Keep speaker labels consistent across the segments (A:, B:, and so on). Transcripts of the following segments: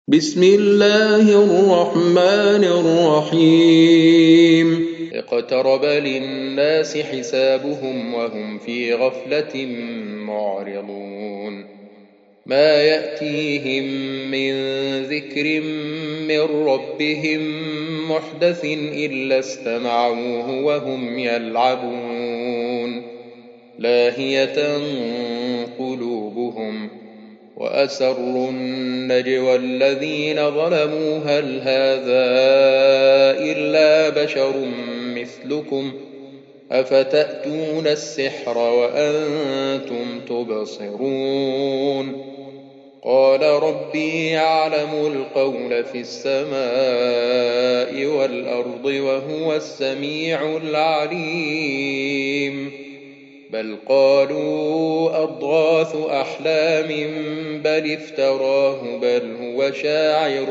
A: بسم الله الرحمن الرحيم اقترب للناس حسابهم وهم في غفلة معرضون ما يأتيهم من ذكر من ربهم محدث إلا استمعوه وهم يلعبون لاهية قلوبهم وأسروا النجوى الذين ظلموا هل هذا إلا بشر مثلكم أفتأتون السحر وأنتم تبصرون قال ربي يعلم القول في السماء والأرض وهو السميع العليم بل قالوا أضغاث أحلام بل افتراه بل هو شاعر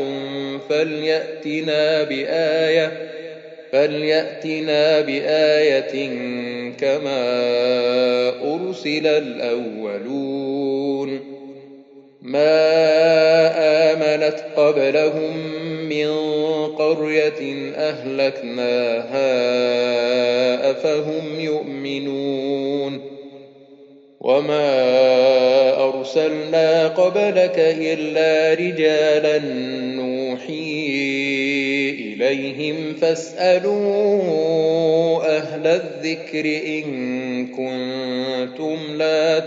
A: فليأتنا بآية كما أرسل الأولون ما آمنت قبلهم من قرية أهلكناها أفهم يؤمنون وما أرسلنا قبلك إلا رجالا نوحي إليهم فاسألوا أهل الذكر إن كنتم لا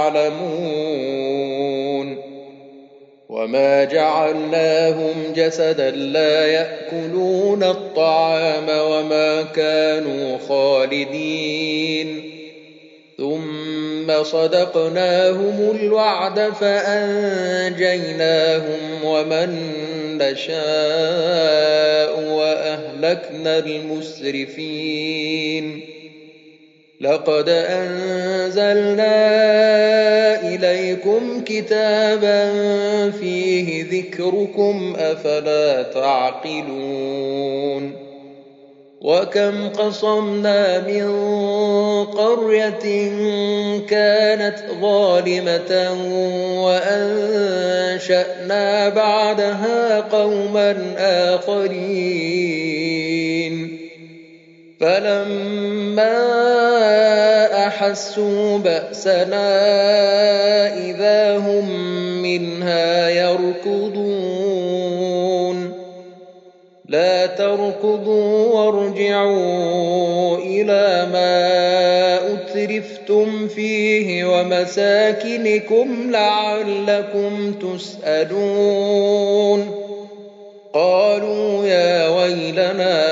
A: تعلمون وما جعلناهم جسدا لا يأكلون الطعام وما كانوا خالدين ثم صدقناهم الوعد فأنجيناهم ومن نشاء وأهلكنا المسرفين لقد أنزلنا إليكم كتابا فيه ذكركم أفلا تعقلون وكم قصمنا من قرية كانت ظالمة وأنشأنا بعدها قوما آخرين فلما أحسوا بأسنا إذا هم منها يركضون لا تركضوا وارجعوا إلى ما أترفتم فيه ومساكنكم لعلكم تسألون قالوا يا ويلنا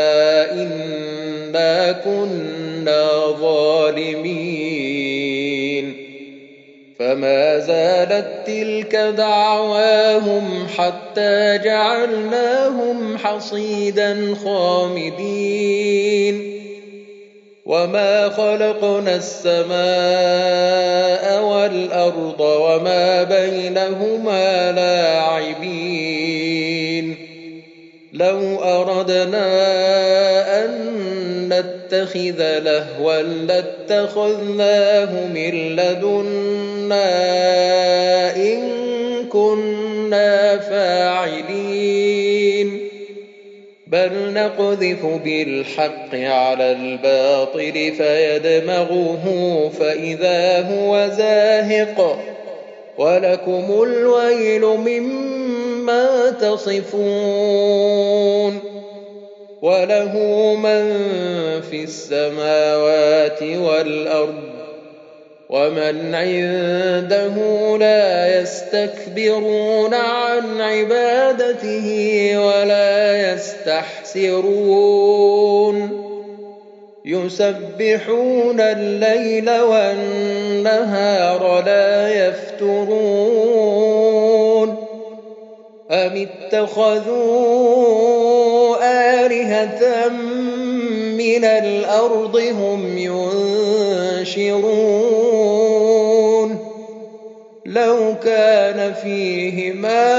A: إنا كنا ظالمين فما زالت تلك دعواهم حتى جعلناهم حصيدا خامدين وما خلقنا السماء والأرض وما بينهما لاعبين لو أردنا أن نتخذ لهوا لاتخذناه من لدنا إن كنا فاعلين بل نقذف بالحق على الباطل فيدمغه فإذا هو زاهق ولكم الويل مما تصفون وله من في السماوات والأرض ومن عنده لا يستكبرون عن عبادته ولا يستحسرون يسبحون الليل والنهار لا يفترون أم اتخذوا آلهة من الأرض هم ينشرون لو كان فيهما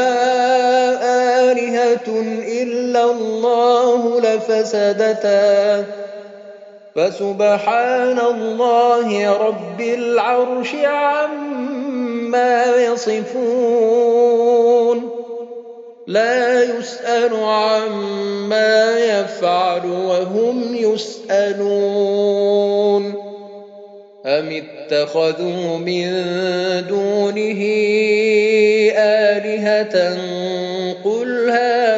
A: آلهة إلا الله لفسدتا فسبحان الله رب العرش عما يصفون لا يسأل عما يفعل وهم يسألون أم اتخذوا من دونه آلهة قل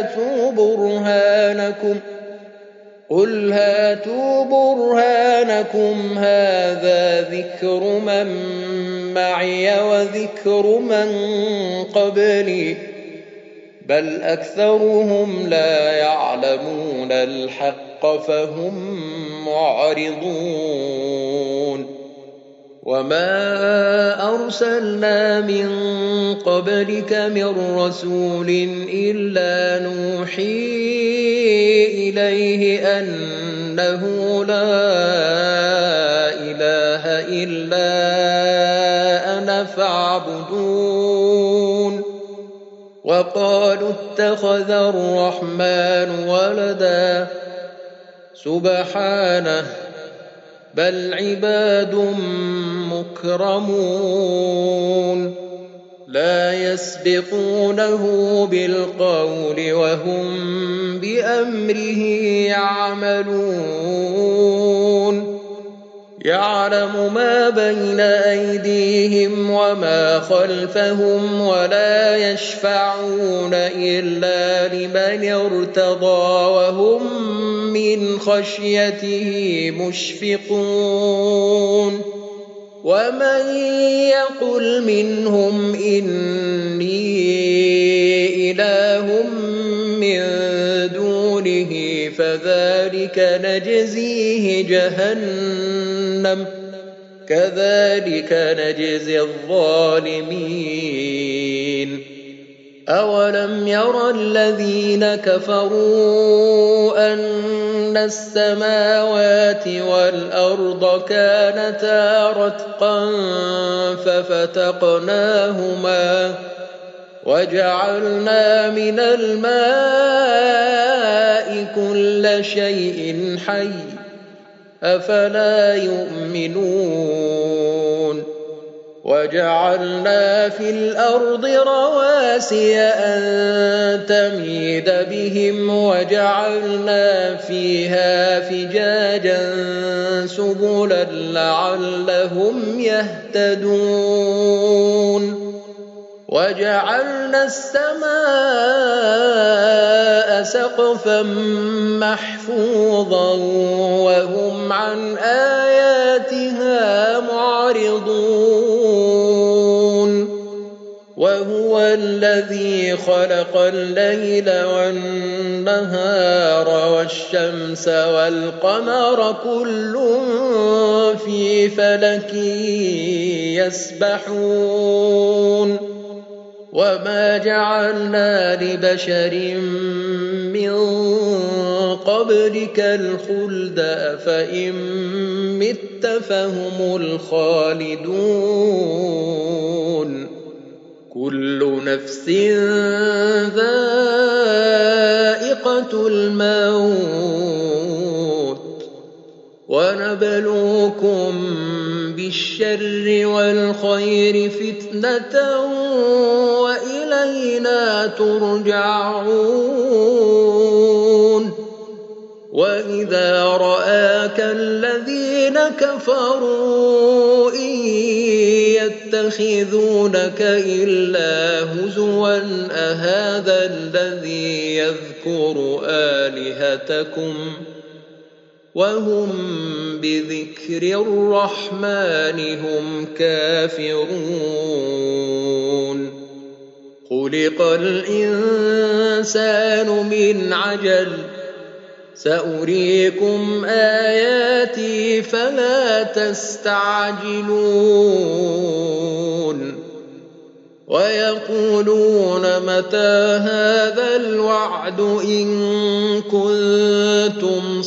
A: هاتوا برهانكم هذا ذكر من معي وذكر من قبلي بل أكثرهم لا يعلمون الحق فهم معرضون وما أرسلنا من قبلك من رسول إلا نوحي إليه أنه لا إله إلا أنا فاعبدون وقالوا اتخذ الرحمن ولدا سبحانه بل عباد مكرمون لا يسبقونه بالقول وهم بأمره يعملون يعلم ما بين أيديهم وما خلفهم ولا يشفعون إلا لمن ارتضى وهم من خشيته مشفقون ومن يقل منهم إني إله من دونه فذلك نجزيه جهنم كذلك نجزي الظالمين أولم ير الذين كفروا أن السماوات والأرض كانتا رتقا ففتقناهما وجعلنا من الماء كل شيء حي أفلا يؤمنون وجعلنا في الأرض رواسي أن تميد بهم وجعلنا فيها فجاجا سبلا لعلهم يهتدون وجعلنا السماء سقفا محفوظا وهم عن آياتها معرضون وهو الذي خلق الليل والنهار والشمس والقمر كل في فلك يسبحون وما جعلنا لبشر من قبلك الخلد أفإن مت فهم الخالدون كل نفس ذائقة الموت ونبلوكم بالشر والخير فتنة وإلينا ترجعون وإذا رآك الذين كفروا إن يتخذونك إلا هزوا أهذا الذي يذكر آلهتكم وهم بذكر الرحمن هم كافرون خلق الإنسان من عجل سأريكم آياتي فلا تستعجلون ويقولون متى هذا الوعد إن كنتم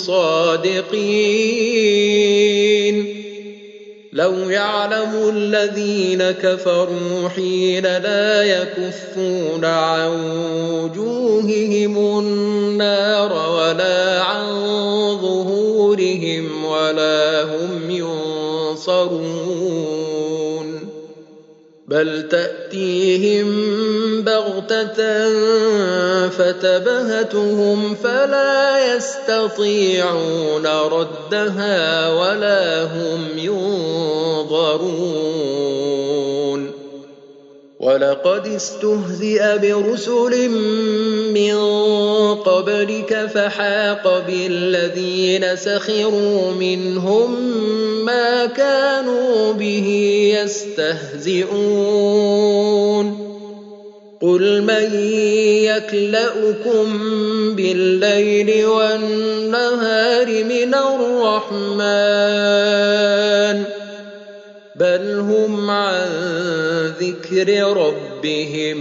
A: صادقين لو يعلم الذين كفروا حين لا يكفون عن وجوههم النار ولا عن ظهورهم ولا هم ينصرون بل تأتيهم بغتة فتبهتهم فلا يستطيعون ردها ولا هم ينظرون ولقد استهزئ برسل من قبلك فحاق بالذين سخروا منهم ما كانوا به يستهزئون قل من يكلؤكم بالليل والنهار من الرحمن بل هم عن ذكر ربهم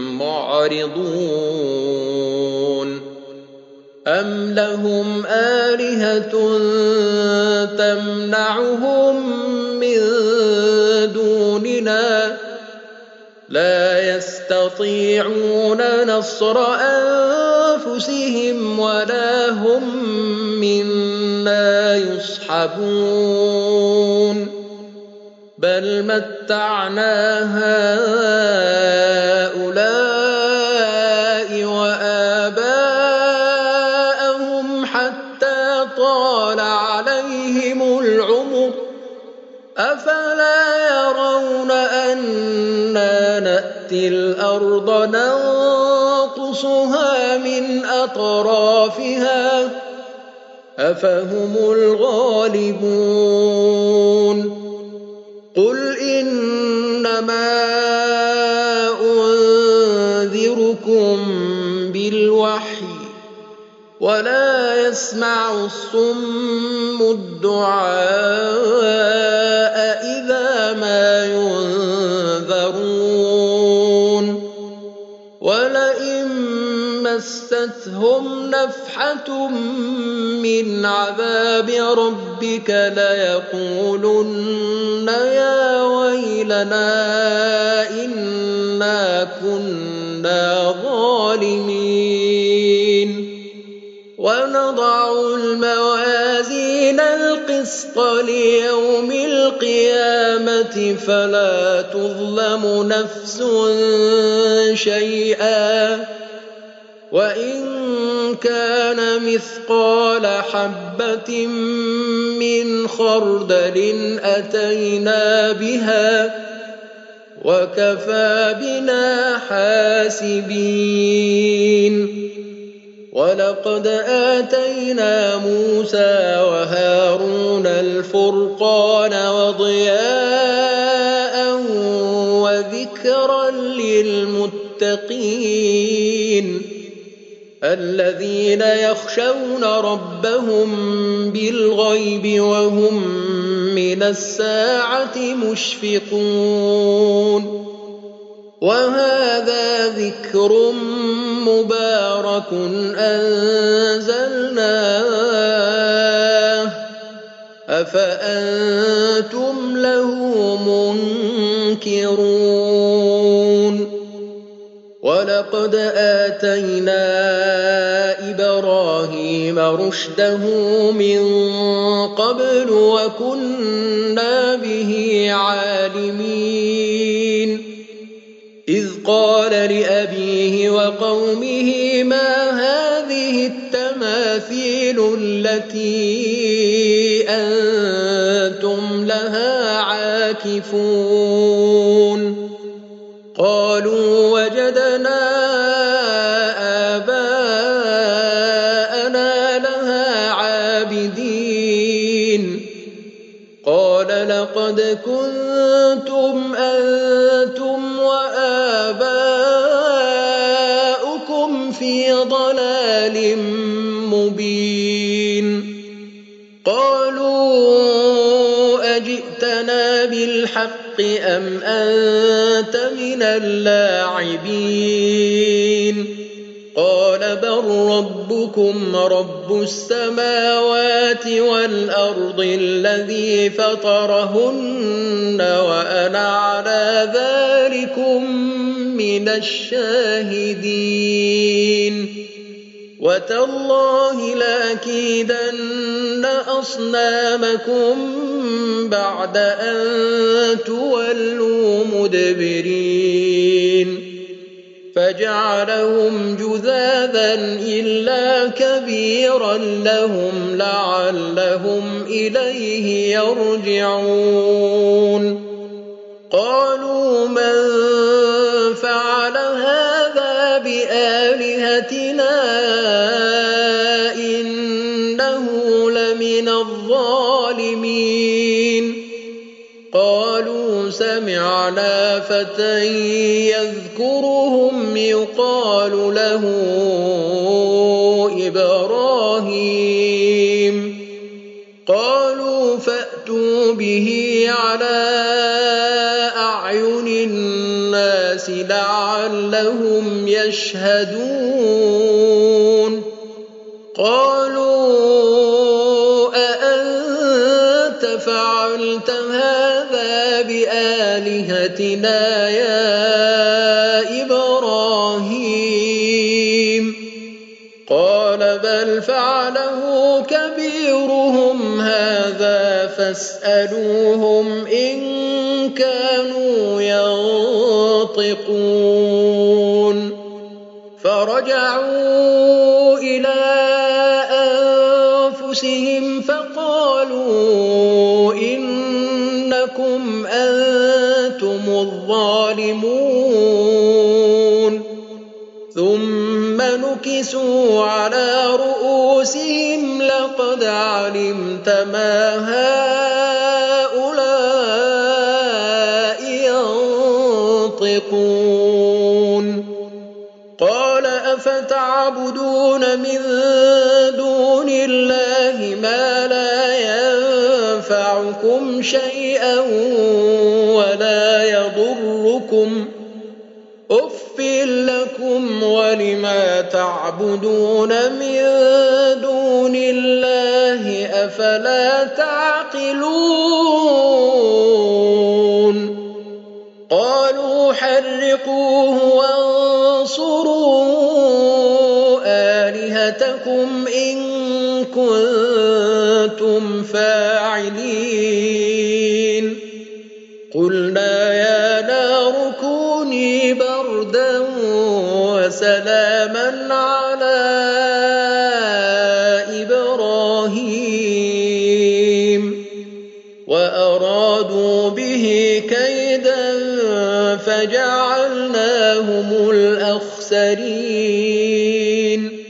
A: معرضون أم لهم آلهة تمنعهم من دوننا لا يستطيعون نصر أنفسهم ولا هم منا يصحبون بل متعنا هؤلاء وآباءهم حتى طال عليهم العمر أفلا يرون أنا نأتي الأرض ننقصها من أطرافها أفهم الغالبون قل إنما أنذركم بالوحي ولا يسمع الصم الدعاء إذا ما ينذرون ولئن مستهم نفحة من عذاب ربك ليقولن يا ويلنا إنا كنا ظالمين ونضع الموازين القسط ليوم القيامة فلا تظلم نفس شيئا وإن كان مثقال حبة من خردل أتينا بها وكفى بنا حاسبين ولقد آتينا موسى وهارون الفرقان وضياء وذكرا للمتقين الذين يخشون ربهم بالغيب وهم من الساعة مشفقون وهذا ذكر مبارك أنزلناه أفأنتم له منكرون ولقد آتينا إبراهيم رشده من قبل وكنا به عالمين إذ قال لأبيه وقومه ما هذه التماثيل التي أنتم لها عاكفون قالوا وجدنا آباءنا لها عابدين قال لقد كنتم أنتم وآباؤكم في ضلال مبين قالوا أجئتنا بالحق أم أنت من اللاعبين قال بل ربكم رب السماوات والأرض الذي فطرهن وأنا على ذلكم من الشاهدين وتالله لأكيدن أصنامكم بعد أن تولوا مدبرين فجعلهم جذاذا إلا كبيرا لهم لعلهم إليه يرجعون قالوا من فعل هذا بآلهتنا إنه لمن الظالمين قالوا سمعنا فتى يذكرهم يقال له إبراهيم قالوا فأتوا به على أعين الناس لعلهم يشهدون قالوا أأنت فعلت هذا بآلهتنا يا إبراهيم قال بل فعله كبيرهم هذا فاسألوهم إن كانوا ينطقون فرجعوا إلى أنفسهم فقالوا إنكم أنتم الظالمون ثم نكسوا على رؤوسهم لقد علمت ما هؤلاء ينطقون قال أفتعبدون من دون الله ما لا ينفعكم شيئا ولا يضركم أف لكم ولما تعبدون من دون الله أفلا تعقلون قالوا حرقوه وانصروا آلهتكم إن كنتم فاعلين قلنا يا نار كوني بردا وسلاما على إبراهيم وأرادوا به كيدا فجعلناهم الأخسرين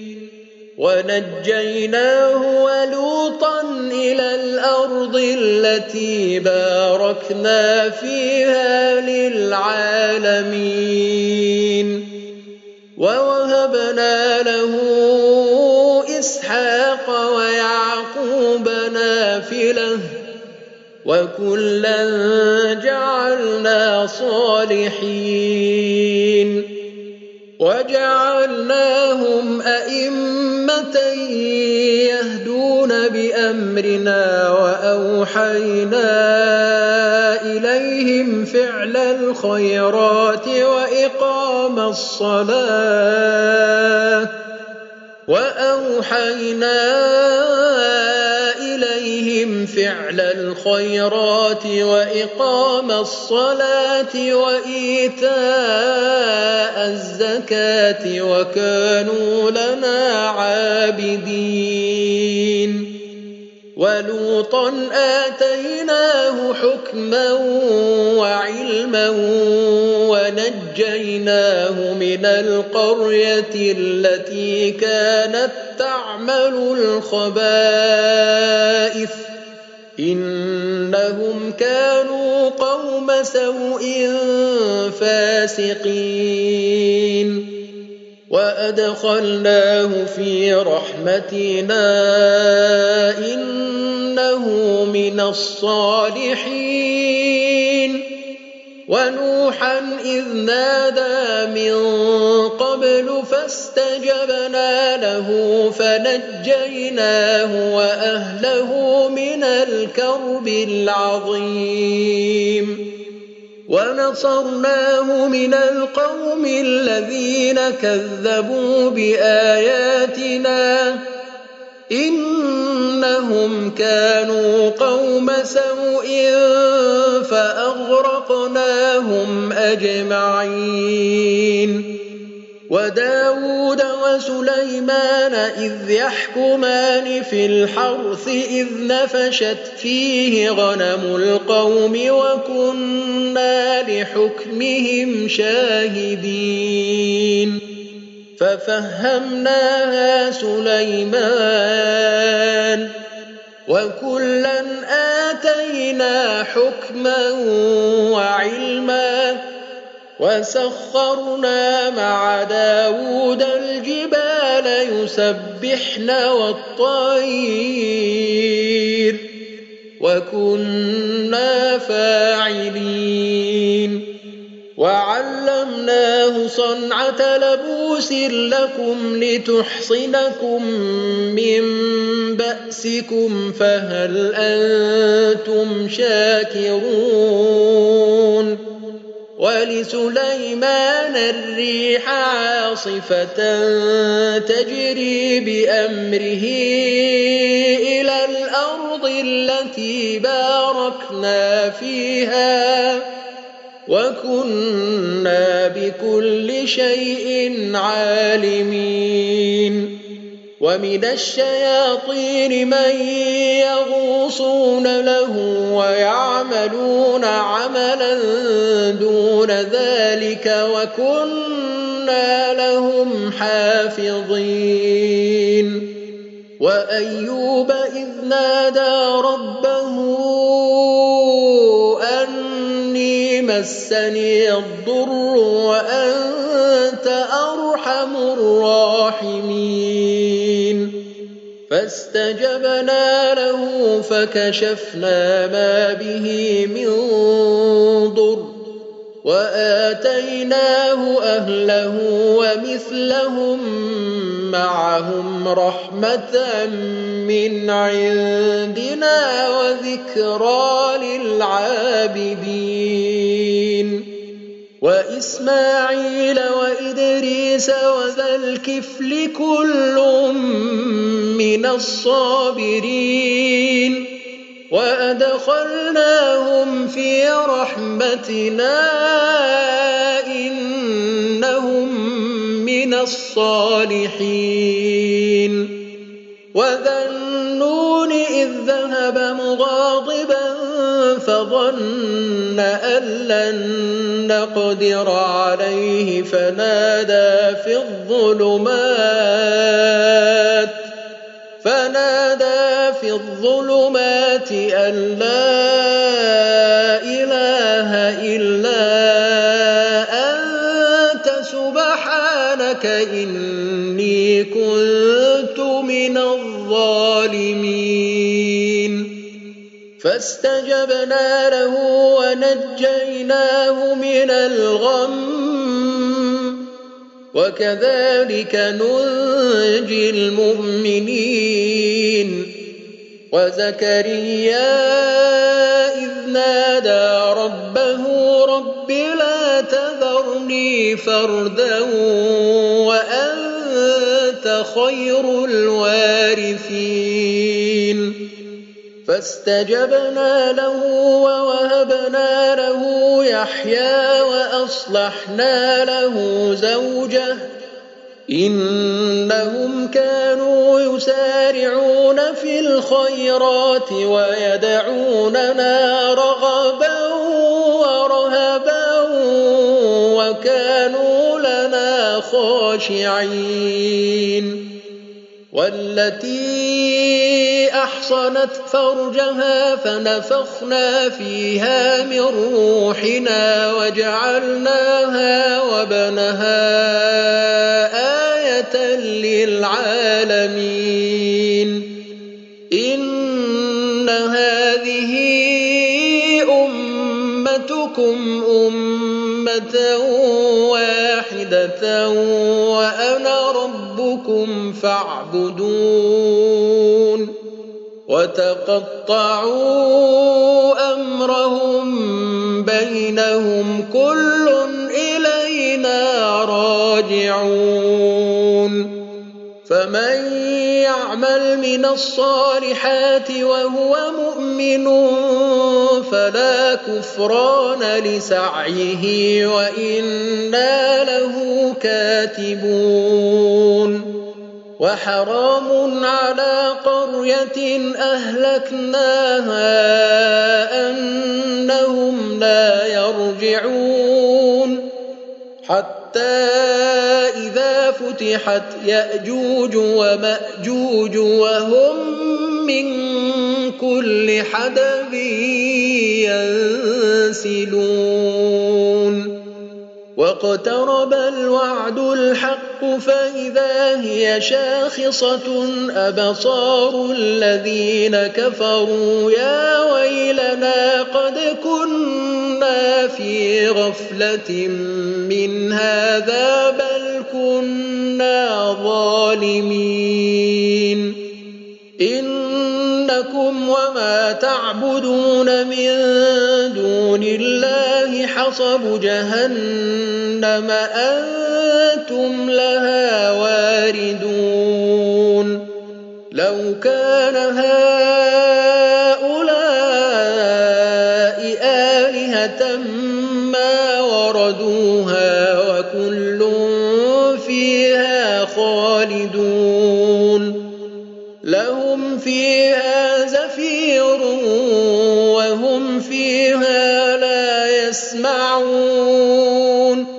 A: ونجيناه ولوطا إلى الأرض التي باركنا فيها للعالمين ووهبنا له إسحاق ويعقوب نافلة وكلا جعلنا صالحين وجعلناهم أئمة يهدون بأمرنا وأوحينا إليهم فعل الخيرات وإقام الصلاة وإيتاء الزكاة وكانوا لنا عابدين ولوطا آتيناه حكما وعلما ونجيناه من القرية التي كانت تعمل الخبائث إنهم كانوا قوم سوء فاسقين وأدخلناه في رحمتنا إنه من الصالحين ونوحا إذ نادى من قبل فاستجبنا له فنجيناه وأهله من الكرب العظيم ونصرناه من القوم الذين كذبوا بآياتنا إنهم كانوا قوم سوء فأغرقناهم أجمعين وداود وسليمان إذ يحكمان في الحرث إذ نفشت فيه غنم القوم وكنا لحكمهم شاهدين ففهمناها سليمان وكلا آتينا حكما وعلما وسخرنا مع داود الجبال يسبحن والطير وكنا فاعلين وعلمناه صنعة لبوس لكم لتحصنكم من بأسكم فهل أنتم شاكرون ولسليمان الريح عاصفة تجري بأمره إلى الأرض التي باركنا فيها وكنا بكل شيء عالمين ومن الشياطين من يغوصون له ويعملون عملا دون ذلك وكنا لهم حافظين وأيوب إذ نادى ربه أني مسني الضر وأنت أرحم الراحمين فاستجبنا له فكشفنا ما به من ضر وآتيناه أهله ومثلهم معهم رحمة من عندنا وذكرى للعابدين وإسماعيل وإدريس وذا الكفل كل من الصابرين وأدخلناهم في رحمتنا إنهم من الصالحين وذا النون إذ ذهب مغاضبا فظن أن لن نقدر عليه فنادى في الظلمات أن لا إله إلا أنت سبحانك إني كنت من الظالمين فاستجبنا له ونجيناه من الغم وكذلك ننجي المؤمنين وزكريا إذ نادى ربه رب لا تذرني فردا وأنت خير الوارثين فاستجبنا له ووهبنا له يحيى وأصلحنا له زوجه إنهم كانوا يسارعون في الخيرات ويدعوننا رغبا ورهبا وكانوا لنا خاشعين والتي أحصنت فرجها فنفخنا فيها من روحنا وجعلناها وابنها آية للعالمين إن هذه أمتكم أمة واحدة وأنا ربكم فاعبدون وتقطعوا أمرهم بينهم كل إلينا راجعون فمن يعمل من الصالحات وهو مؤمن فلا كفران لسعيه وإنا له كاتبون وحرام على قرية أهلكناها أنهم لا يرجعون حتى إذا فتحت يأجوج ومأجوج وهم من كل حدب ينسلون واقترب الوعد الحق فإذا هي شاخصة أبصار الذين كفروا يا ويلنا قد كنا في غفلة من هذا بل كنا ظالمين إنكم وما تعبدون من دون الله حصب جهنم أنتم لها واردون لو كان هؤلاء آلهة ما وردوها وكل فيها خالدون لهم فيها زفير وهم فيها لا يسمعون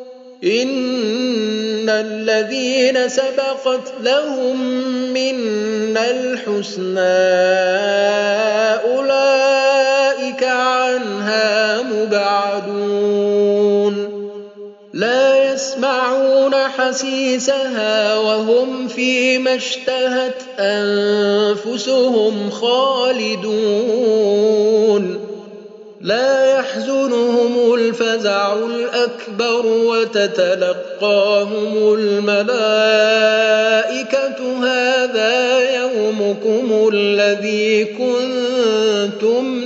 A: إن الذين سبقت لهم منا الحسنى أولئك عنها مبعدون لا يسمعون حسيسها وهم فيما اشتهت أنفسهم خالدون لا يحزنهم الفزع الأكبر وتتلقاهم الملائكة هذا يومكم الذي كنتم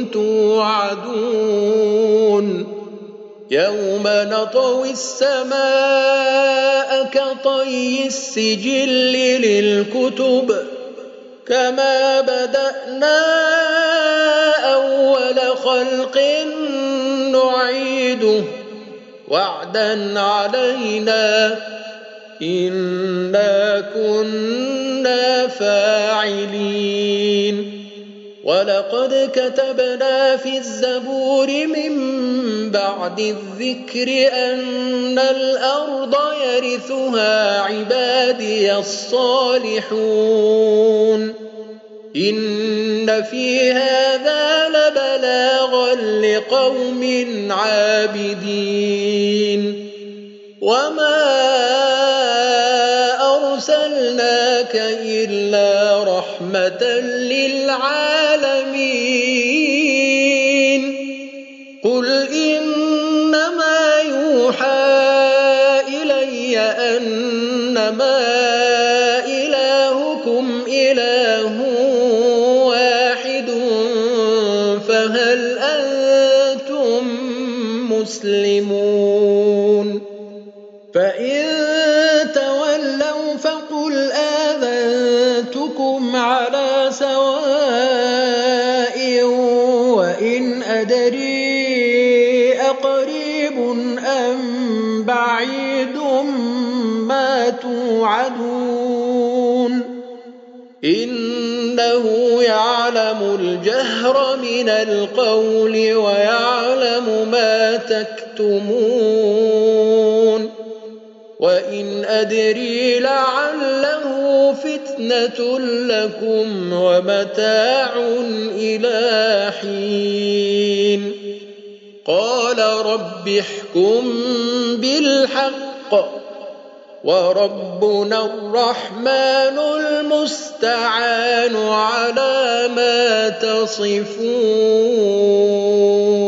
A: توعدون يوم نطوي السماء كطي السجل للكتب كما بدأنا أول خلق نعيده وعدا علينا إنا كنا فاعلين ولقد كتبنا في الزبور من بعد الذكر أن الأرض يرثها عبادي الصالحون إن في هذا لبلاغا لقوم عابدين وما أرسلناك إلا رحمة للعالمين قل إنما يوحى إلي أنما إلهكم إله واحد فهل أنتم مسلمون فإن تولوا فقل آذنتكم على سواء وإن أدري أقريب أم بعيد ما توعدون إنه يعلم الجهر من القول ويعلم ما تكتمون وإن أدري لعله فتنة لكم ومتاع إلى حين قال رب احكم بالحق وربنا الرحمن المستعان على ما تصفون